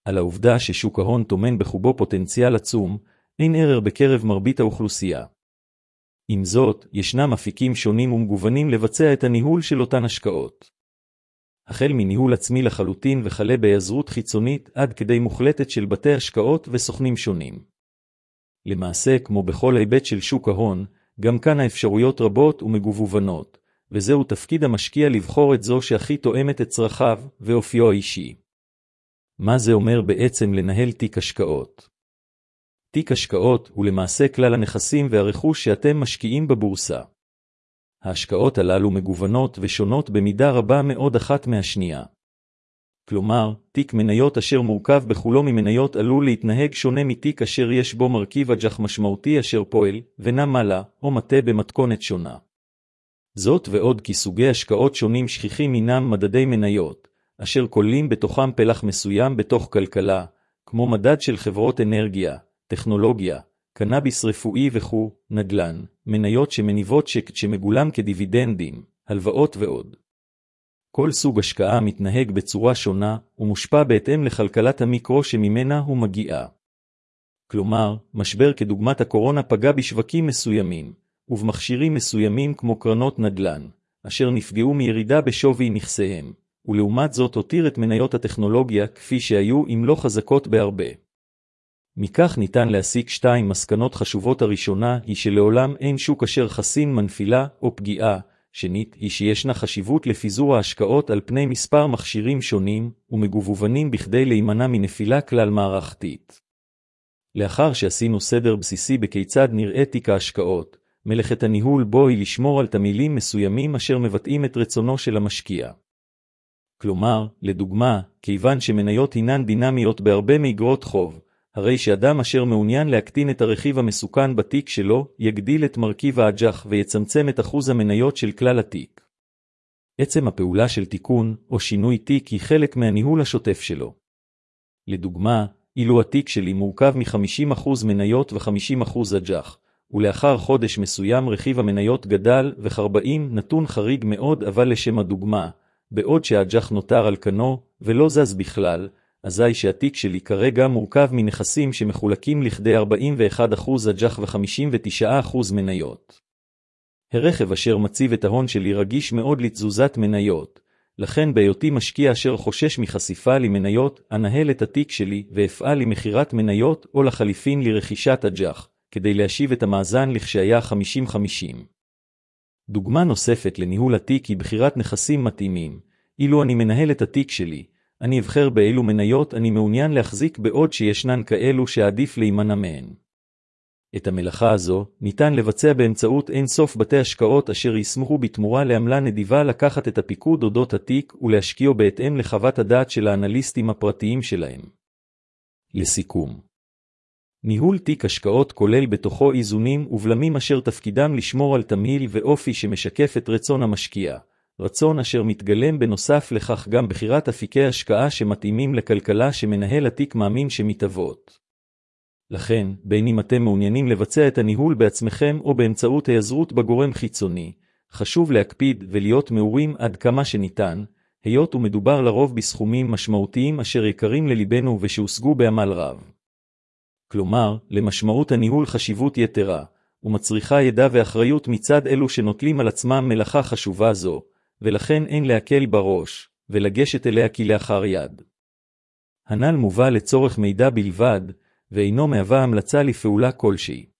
על העובדה ששוק ההון טומן בחובו פוטנציאל עצום, אין ערער בקרב מרבית האוכלוסייה. עם זאת, ישנם אפיקים שונים ומגוונים לבצע את הניהול של אותן השקעות. החל מניהול עצמי לחלוטין וכלה בהיעזרות חיצונית עד כדי מוחלטת של בתי השקעות וסוכנים שונים. למעשה, כמו בכל היבט של שוק ההון, גם כאן האפשרויות רבות ומגוונות, וזהו תפקיד המשקיע לבחור את זו שהכי תואמת את צרכיו ואופיו האישי. מה זה אומר בעצם לנהל תיק השקעות? תיק השקעות הוא למעשה כלל הנכסים והרכוש שאתם משקיעים בבורסה. ההשקעות הללו מגוונות ושונות במידה רבה מאוד אחת מהשנייה. כלומר, תיק מניות אשר מורכב בכולו ממניות עלול להתנהג שונה מתיק אשר יש בו מרכיב אג"ח משמעותי אשר פועל ונע מעלה או מטה במתכונת שונה. זאת ועוד כי סוגי השקעות שונים שכיחים הינם מדדי מניות, אשר כוללים בתוכם פלח מסוים בתוך כלכלה, כמו מדד של חברות אנרגיה, טכנולוגיה, קנאביס רפואי וכו', נדל"ן, מניות שמניבות שמגולם כדיבידנדים, הלוואות ועוד. כל סוג השקעה מתנהג בצורה שונה ומושפע בהתאם לכלכלת המיקרו שממנה הוא מגיע. כלומר, משבר כדוגמת הקורונה פגע בשווקים מסוימים, ובמכשירים מסוימים כמו קרנות נדל"ן, אשר נפגעו מירידה בשווי נכסיהם, ולעומת זאת הותיר את מניות הטכנולוגיה כפי שהיו אם לא חזקות בהרבה. מכך ניתן להסיק 2 מסקנות חשובות. הראשונה היא שלעולם אין שוק אשר חסין מנפילה או פגיעה. שנית היא שישנה חשיבות לפיזור ההשקעות על פני מספר מכשירים שונים ומגוונים בכדי להימנע מנפילה כלל מערכתית. לאחר שעשינו סדר בסיסי בכיצד נראה תיק ההשקעות, מלאכת הניהול בו היא לשמור על תמהילים מסוימים אשר מבטאים את רצונו של המשקיע. כלומר, לדוגמה, כיוון שמניות הינן דינמיות בהרבה מאגרות חוב, הרי שאדם אשר מעוניין להקטין את הרכיב המסוכן בתיק שלו, יגדיל את מרכיב האג"ח ויצמצם את אחוז המניות של כלל התיק. עצם הפעולה של תיקון או שינוי תיק היא חלק מהניהול השוטף שלו. לדוגמה, אילו התיק שלי מורכב מ-50% מניות ו-50% אג"ח, ולאחר חודש מסוים רכיב המניות גדל ו-40 נתון חריג מאוד אבל לשם הדוגמה, בעוד שהאג"ח נותר על כנו ולא זז בכלל, אזי שהתיק שלי כרגע מורכב מנכסים שמחולקים לכדי 41% אג"ח ו-59% מניות. הרכב אשר מציב את ההון שלי רגיש מאוד לתזוזת מניות, לכן בהיותי משקיע אשר חושש מחשיפה למניות, אנהל את התיק שלי ואפעל למכירת מניות או לחליפין לרכישת אג"ח, כדי להשיב את המאזן לכשהיה 50-50. דוגמה נוספת לניהול התיק היא בחירת נכסים מתאימים. אילו אני מנהל את התיק שלי, אני אבחר באילו מניות אני מעוניין להחזיק בעוד שישנן כאלו שעדיף להימנע מהן. את המלאכה הזו ניתן לבצע באמצעות אין סוף בתי השקעות אשר יסמכו בתמורה לעמלה נדיבה לקחת את הפיקוד אודות התיק ולהשקיעו בהתאם לחוות הדעת של האנליסטים הפרטיים שלהם. לסיכום, ניהול תיק השקעות כולל בתוכו איזונים ובלמים אשר תפקידם לשמור על תמהיל ואופי שמשקף את רצון המשקיע. רצון אשר מתגלם בנוסף לכך גם בחירת אפיקי השקעה שמתאימים לכלכלה שמנהל התיק מאמין שמתהוות. לכן, בין אם אתם מעוניינים לבצע את הניהול בעצמכם או באמצעות היעזרות בגורם חיצוני, חשוב להקפיד ולהיות מעורים עד כמה שניתן, היות ומדובר לרוב בסכומים משמעותיים אשר יקרים לליבנו ושהושגו בעמל רב. כלומר, למשמעות הניהול חשיבות יתרה, ומצריכה ידע ואחריות מצד אלו שנוטלים על עצמם מלאכה חשובה זו, ולכן אין להקל בראש, ולגשת אליה כלאחר יד. הנ"ל מובא לצורך מידע בלבד, ואינו מהווה המלצה לפעולה כלשהי.